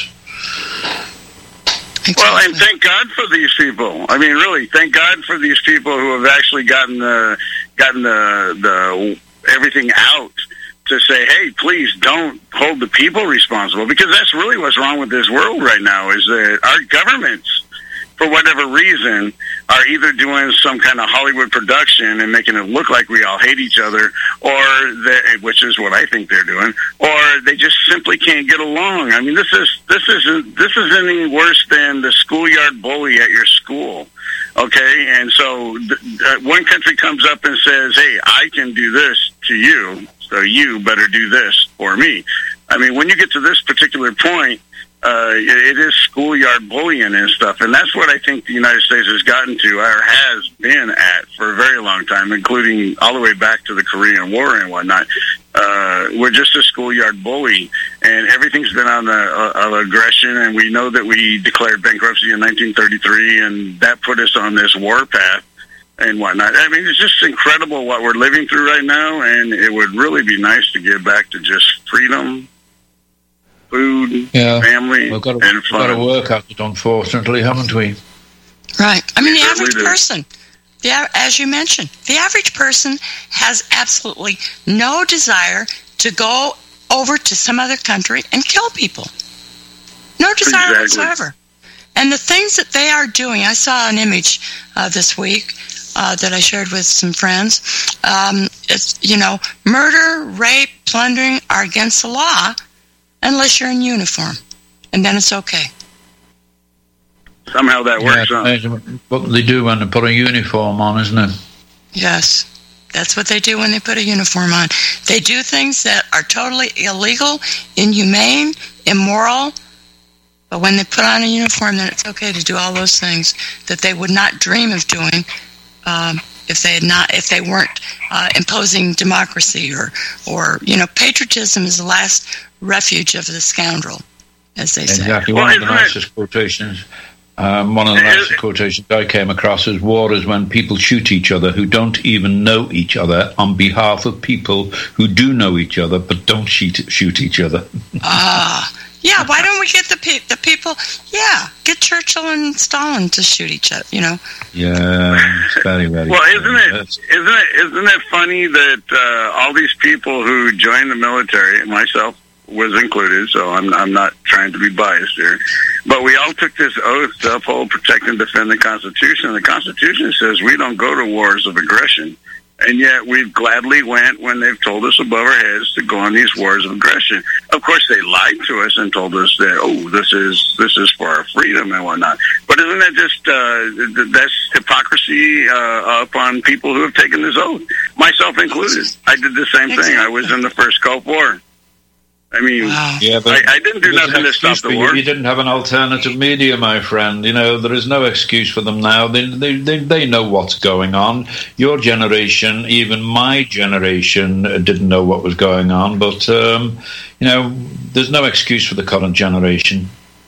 Well, and thank God for these people. I mean, really, thank God for these people who have actually gotten the gotten the the everything out to say, hey, please don't hold the people responsible, because that's really what's wrong with this world right now, is that our governments, for whatever reason, are either doing some kind of Hollywood production and making it look like we all hate each other, or they, which is what I think they're doing, or they just simply can't get along. I mean, this is this isn't this isn't any worse than the schoolyard bully at your school. Okay, and so th- uh, one country comes up and says, "Hey, I can do this to you, so you better do this for me." I mean, when you get to this particular point, Uh, it is schoolyard bullying and stuff, and that's what I think the United States has gotten to, or has been at for a very long time, including all the way back to the Korean War and whatnot. Uh, we're just a schoolyard bully, and everything's been on the uh, of aggression, and we know that we declared bankruptcy in nineteen thirty-three, and that put us on this war path and whatnot. I mean, it's just incredible what we're living through right now, and it would really be nice to get back to just freedom, food, yeah. family, we've got to, and we've fun. got to work at it, unfortunately, haven't we? Right. I mean, the Yeah, average we do. person, the, as you mentioned, the average person has absolutely no desire to go over to some other country and kill people. No desire Exactly. whatsoever. And the things that they are doing, I saw an image uh, this week uh, that I shared with some friends. Um, it's, you know, murder, rape, plundering are against the law, unless you're in uniform, and then it's okay. Somehow that works Yeah, out. amazing what they do when they put a uniform on, isn't it? Yes, that's what they do when they put a uniform on. They do things that are totally illegal, inhumane, immoral, but when they put on a uniform, then it's okay to do all those things that they would not dream of doing um, if they had not, if they weren't uh, imposing democracy or, or you know, patriotism is the last refuge of the scoundrel, as they say. Exactly. Well, One of the isn't it- nicest quotations, um, one of the nicest quotations I came across is, war is when people shoot each other who don't even know each other on behalf of people who do know each other but don't shoot, shoot each other. Ah, yeah, why don't we get the pe- the people, yeah, get Churchill and Stalin to shoot each other, you know? Yeah, it's very, very Well, funny. isn't it That's- isn't it isn't it funny that uh, all these people who joined the military, myself was included, so I'm I'm not trying to be biased here, but we all took this oath to uphold, protect, and defend the Constitution. The Constitution says we don't go to wars of aggression. And yet we've gladly went when they've told us above our heads to go on these wars of aggression. Of course, they lied to us and told us that, oh, this is this is for our freedom and whatnot. But isn't that just uh, that's hypocrisy uh, upon people who have taken this oath, myself included? I did the same thing. I was in the first Gulf War. I mean, wow. yeah, but I, I didn't do nothing to stop the war. You didn't have an alternative media, my friend. You know, there is no excuse for them now. They, they, they, they know what's going on. Your generation, even my generation, didn't know what was going on. But, um, you know, there's no excuse for the current generation.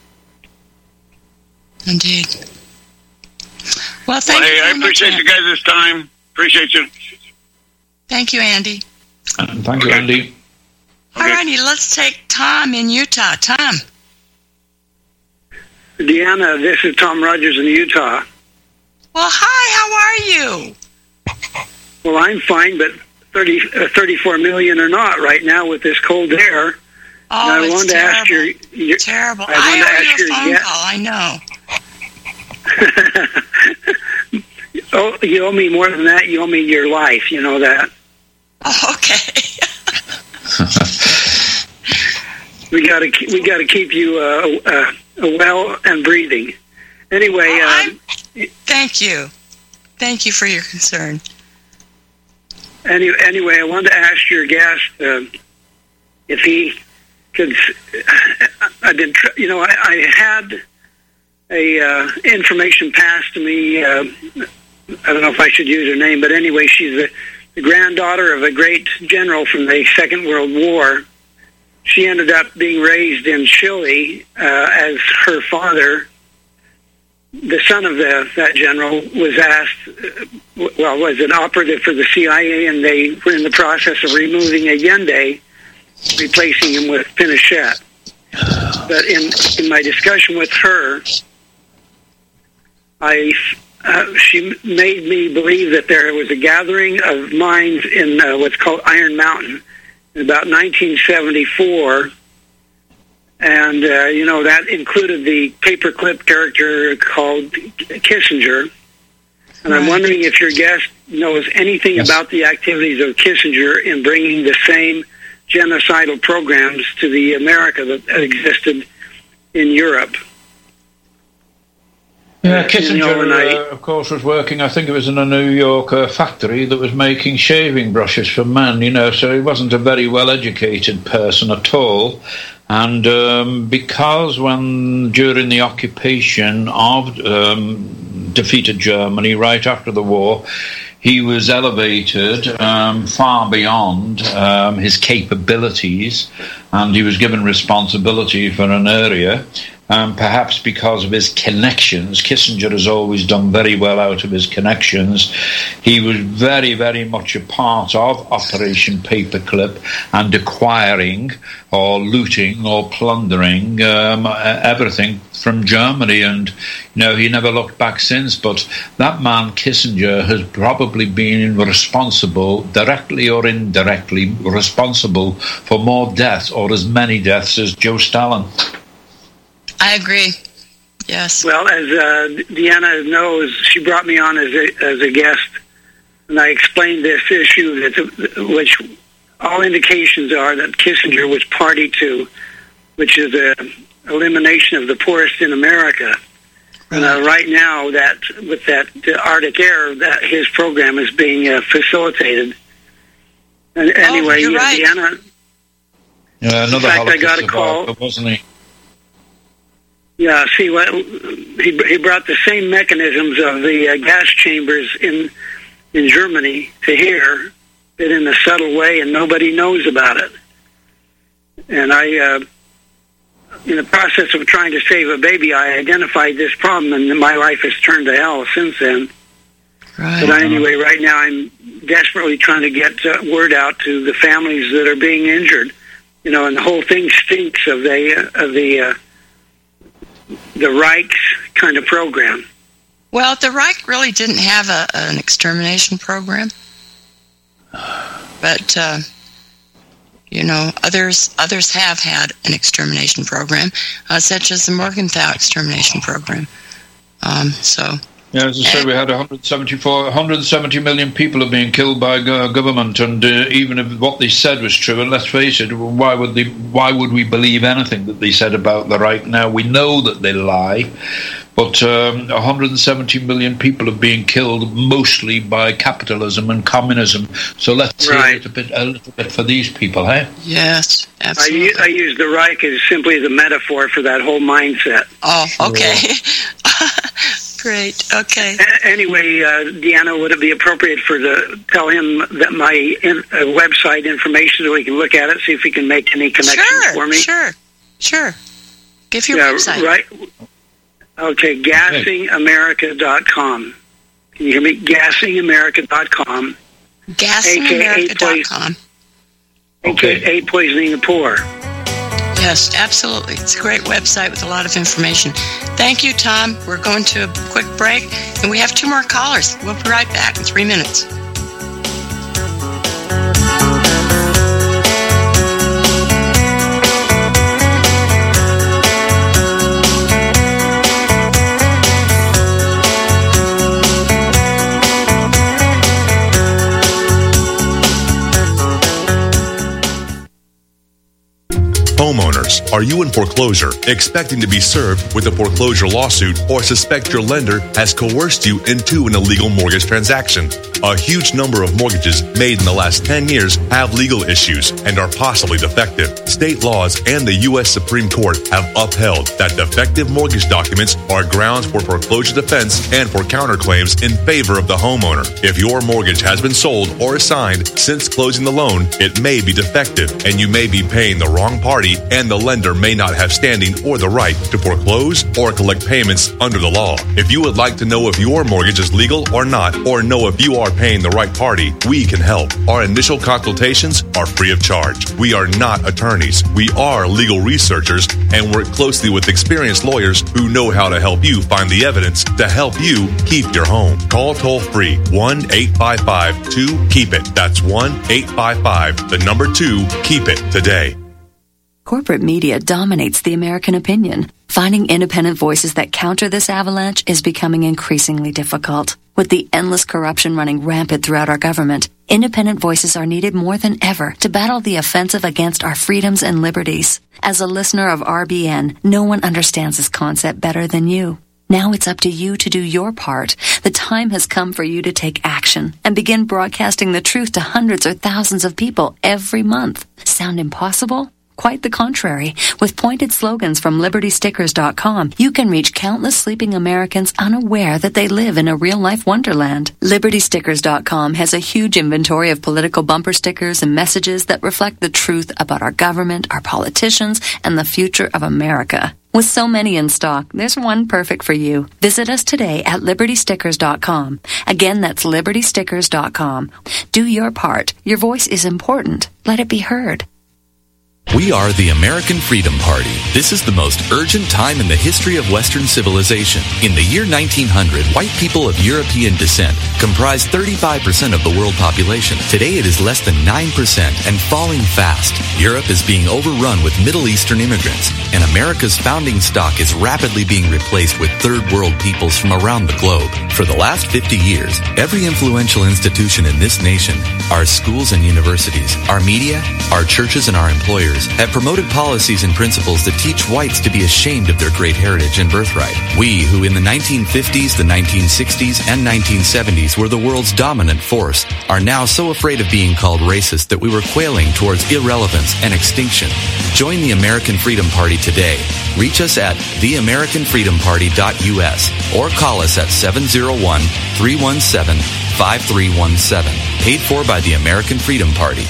Indeed. Well, thank well, you. Hey, I appreciate you guys' time. Appreciate you. Thank you, Andy. And thank you, Andy. Okay. All righty, let's take Tom in Utah. Tom. Deanna, this is Tom Rogers in Utah. Well, hi, how are you? Well, I'm fine, but thirty, uh, thirty-four million or not right now with this cold air. Oh, and I it's to terrible. Ask your, your, terrible. I, I owe you a your, phone yeah. call, I know. Oh, you owe me more than that. You owe me your life, you know that. Oh, okay. we got to we got to keep you uh, uh, well and breathing. Anyway, oh, uh, thank you, thank you for your concern. Any, anyway, I wanted to ask your guest uh, if he could. I've been, you know, I, I had a uh, information passed to me. Uh, I don't know if I should use her name, but anyway, she's the, the granddaughter of a great general from the Second World War. She ended up being raised in Chile uh, as her father, the son of the, that general, was asked, uh, well, was an operative for the C I A, and they were in the process of removing Allende, replacing him with Pinochet. But in, in my discussion with her, I... Uh, she made me believe that there was a gathering of mines in uh, what's called Iron Mountain in about nineteen seventy-four. And, uh, you know, that included the paperclip character called Kissinger. And I'm wondering if your guest knows anything yes. about the activities of Kissinger in bringing the same genocidal programs to the America that existed in Europe. Yeah, Kissinger, uh, of course, was working, I think it was in a New York uh, factory that was making shaving brushes for men, you know, so he wasn't a very well-educated person at all. And um, because when, during the occupation of um, defeated Germany, right after the war, he was elevated um, far beyond um, his capabilities, and he was given responsibility for an area. Um, perhaps because of his connections. Kissinger has always done very well out of his connections. He was very, very much a part of Operation Paperclip and acquiring or looting or plundering um, everything from Germany. And, you know, he never looked back since. But that man, Kissinger, has probably been responsible, directly or indirectly, responsible for more deaths or as many deaths as Joe Stalin. I agree. Yes. Well, as uh, Deanna knows, she brought me on as a, as a guest, and I explained this issue, that, which all indications are that Kissinger was party to, which is the elimination of the poorest in America. Right. And uh, right now, that with that the Arctic air, that his program is being uh, facilitated. And anyway, oh, you're right. Deanna. Yeah, another in fact, I got a call, wasn't he? Yeah, see, what he he brought the same mechanisms of the uh, gas chambers in in Germany to here, but in a subtle way, and nobody knows about it. And I, uh, in the process of trying to save a baby, I identified this problem, and my life has turned to hell since then. Right. But anyway, right now I'm desperately trying to get uh, word out to the families that are being injured. You know, and the whole thing stinks of the uh, of the. Uh, the Reich's kind of program. Well, the Reich really didn't have a, an extermination program, but uh, you know, others others have had an extermination program, uh, such as the Morgenthau extermination program. Um, so, Yeah, as I say, we had one hundred seventy-four, one hundred seventy million people are being killed by go- government, and uh, even if what they said was true, and let's face it, why would they? Why would we believe anything that they said about the right now? We know that they lie, but um, one hundred seventy million people are being killed mostly by capitalism and communism. So let's right. hear it a bit, a little bit for these people, hey? Yes, absolutely. I, use, I use the Reich as simply the metaphor for that whole mindset. Oh, okay. Great. Okay. A- anyway, uh, Deanna, would it be appropriate for to tell him that my in, uh, website information so we can look at it, see if we can make any connections sure, for me? Sure. Sure. Give your yeah, website. Right. Okay. gassing america dot com. Can you hear me? gassing america dot com. gassing america dot com. A K A okay. Poisoning the Poor. Yes, absolutely. It's a great website with a lot of information. Thank you, Tom. We're going to a quick break, and we have two more callers. We'll be right back in three minutes. Homeowners, are you in foreclosure, expecting to be served with a foreclosure lawsuit, or suspect your lender has coerced you into an illegal mortgage transaction? A huge number of mortgages made in the last ten years have legal issues and are possibly defective. State laws and the U S Supreme Court have upheld that defective mortgage documents are grounds for foreclosure defense and for counterclaims in favor of the homeowner. If your mortgage has been sold or assigned since closing the loan, it may be defective and you may be paying the wrong party, and the lender may not have standing or the right to foreclose or collect payments under the law. If you would like to know if your mortgage is legal or not, or know if you are paying the right party, we can help. Our initial consultations are free of charge. We are not attorneys. We are legal researchers and work closely with experienced lawyers who know how to help you find the evidence to help you keep your home. Call toll free one eight five five two keep it. That's one eight five five, the number two, keep it today. Corporate media dominates the American opinion. Finding independent voices that counter this avalanche is becoming increasingly difficult. With the endless corruption running rampant throughout our government, independent voices are needed more than ever to battle the offensive against our freedoms and liberties. As a listener of R B N, no one understands this concept better than you. Now it's up to you to do your part. The time has come for you to take action and begin broadcasting the truth to hundreds or thousands of people every month. Sound impossible? Quite the contrary. With pointed slogans from liberty stickers dot com, you can reach countless sleeping Americans unaware that they live in a real-life wonderland. liberty stickers dot com has a huge inventory of political bumper stickers and messages that reflect the truth about our government, our politicians, and the future of America. With so many in stock, there's one perfect for you. Visit us today at liberty stickers dot com. Again, that's liberty stickers dot com. Do your part. Your voice is important. Let it be heard. We are the American Freedom Party. This is the most urgent time in the history of Western civilization. In the year nineteen hundred, white people of European descent comprised thirty-five percent of the world population. Today it is less than nine percent and falling fast. Europe is being overrun with Middle Eastern immigrants, and America's founding stock is rapidly being replaced with third world peoples from around the globe. For the last fifty years, every influential institution in this nation, our schools and universities, our media, our churches and our employers, have promoted policies and principles that teach whites to be ashamed of their great heritage and birthright. We, who in the nineteen fifties, the nineteen sixties, and nineteen seventies were the world's dominant force, are now so afraid of being called racist that we were quailing towards irrelevance and extinction. Join the American Freedom Party today. Reach us at the american freedom party dot u s or call us at seven zero one, three one seven, five three one seven. Paid for by the American Freedom Party.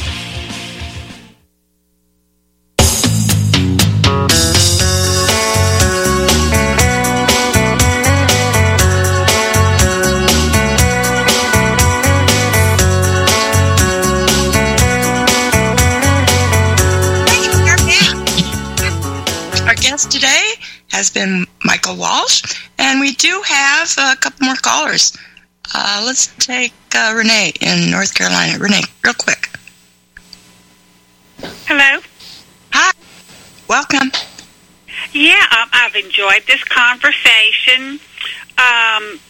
Today has been Michael Walsh, and we do have a couple more callers. Uh, let's take uh, Renee in North Carolina. Renee, real quick. Hello. Hi. Welcome. Yeah, um, I've enjoyed this conversation. Um,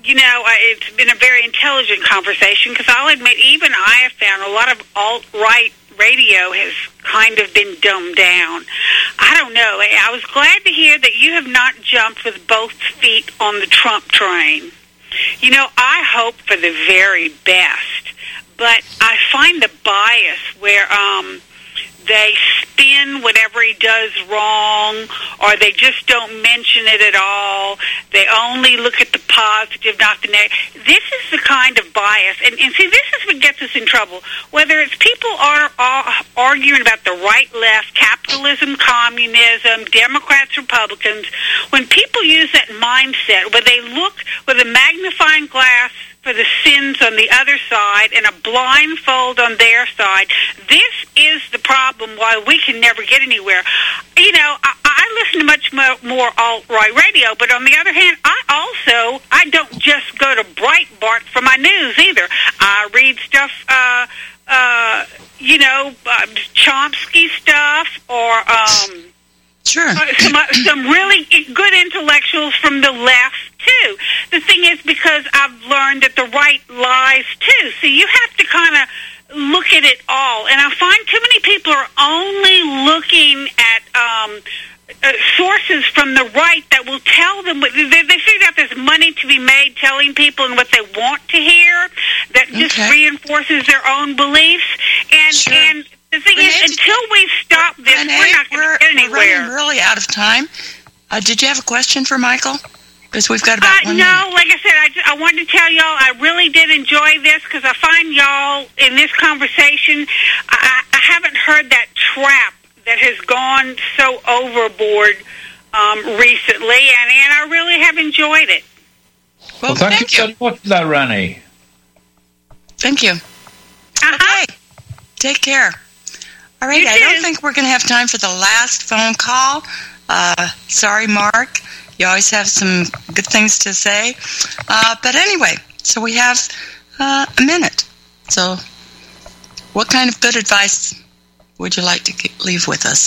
you know, it's been a very intelligent conversation, because I'll admit, even I have found a lot of alt-right radio has kind of been dumbed down. I don't know. I was glad to hear that you have not jumped with both feet on the Trump train. You know, I hope for the very best, but I find the bias where um, they spin whatever he does wrong, or they just don't mention it at all. They only look at the positive, not the negative. This is the kind of bias. And, and see, this is what gets us in trouble. Whether it's people are, are arguing about the right, left, capitalism, communism, Democrats, Republicans, when people use that mindset where they look with a magnifying glass for the sins on the other side and a blindfold on their side, this is the problem why we can never get anywhere. You know, I, I listen to much more, more alt-right radio, but on the other hand, I also, I don't just go to Breitbart for my news either. I read stuff, uh, uh, you know, uh, Chomsky stuff, or um, sure. uh, some, uh, some really good intellectuals from the left, too. The thing is, because I've learned that the right lies, too. So you have to kind of look at it all. And I find too many people are only looking at um, uh, sources from the right that will tell them, what, they, they figure out there's money to be made telling people and what they want to hear, that just Okay. reinforces their own beliefs. And, Sure. and the thing Renee, is, did- until we stop this, Renee, we're not going we're, to get we're anywhere. running really out of time. Uh, did you have a question for Michael? Because we've got about Uh, one no, minute. like I said, I, just, I wanted to tell y'all I really did enjoy this, because I find y'all in this conversation, I, I haven't heard that trap that has gone so overboard um, recently, and, and I really have enjoyed it. Well, Well, thank, thank you you. very much for that, Rennie. Thank you. Uh-huh. Okay. Take care. All right, You I don't too. think we're going to have time for the last phone call. Uh, sorry, Mark. You always have some good things to say. Uh, but anyway, so we have uh, a minute. So what kind of good advice would you like to ke- leave with us?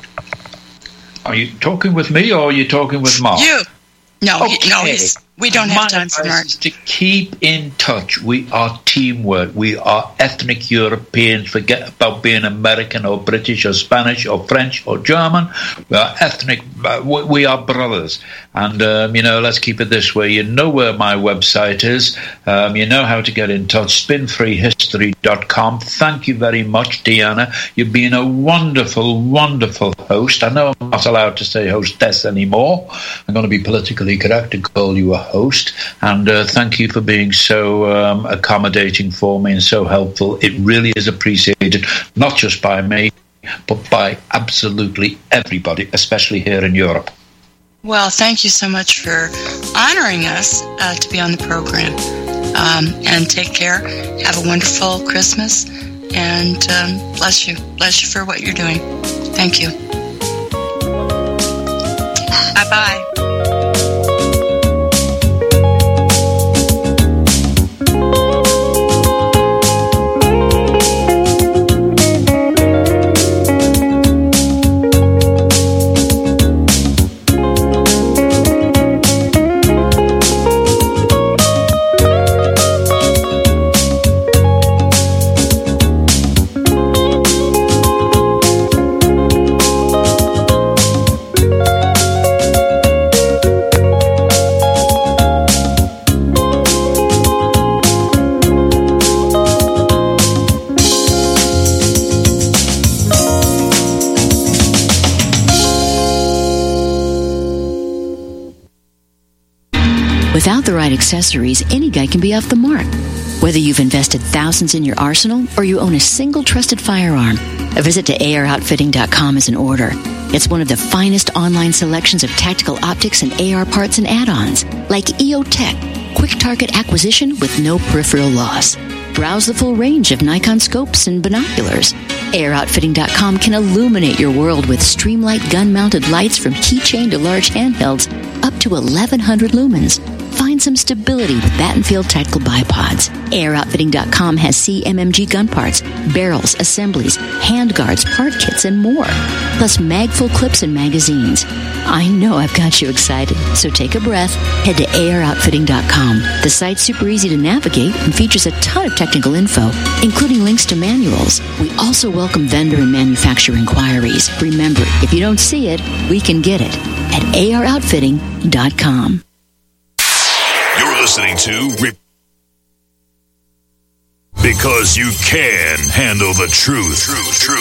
Are you talking with me, or are you talking with Mark? You. No, Okay. he, no, he's, we don't My have time for advice Mark. is to keep in touch. We are teamwork. We are ethnic Europeans. Forget about being American or British or Spanish or French or German. We are ethnic. Uh, we, we are brothers. And, um, you know, let's keep it this way. You know where my website is. Um, you know how to get in touch. spin free history dot com. Thank you very much, Deanna. You've been a wonderful, wonderful host. I know I'm not allowed to say hostess anymore. I'm going to be politically correct and call you a host. And uh, thank you for being so um, accommodating for me and so helpful. It really is appreciated, not just by me, but by absolutely everybody, especially here in Europe. Well, thank you so much for honoring us uh, to be on the program. Um, and take care. Have a wonderful Christmas. And um, bless you. Bless you for what you're doing. Thank you. Bye-bye. Without the right accessories, any guy can be off the mark. Whether you've invested thousands in your arsenal or you own a single trusted firearm, a visit to A R outfitting dot com is in order. It's one of the finest online selections of tactical optics and A R parts and add-ons, like E O Tech, quick target acquisition with no peripheral loss. Browse the full range of Nikon scopes and binoculars. A R outfitting dot com can illuminate your world with Streamlight gun-mounted lights from keychain to large handhelds up to eleven hundred lumens. Find some stability with Battenfield Tactical Bipods. A R Outfitting dot com has C M M G gun parts, barrels, assemblies, handguards, part kits, and more. Plus mag-full clips and magazines. I know I've got you excited, so take a breath. Head to A R Outfitting dot com. The site's super easy to navigate and features a ton of technical info, including links to manuals. We also welcome vendor and manufacturer inquiries. Remember, if you don't see it, we can get it at A R Outfitting dot com. You're listening to Rip because you can handle the truth. Truth, truth.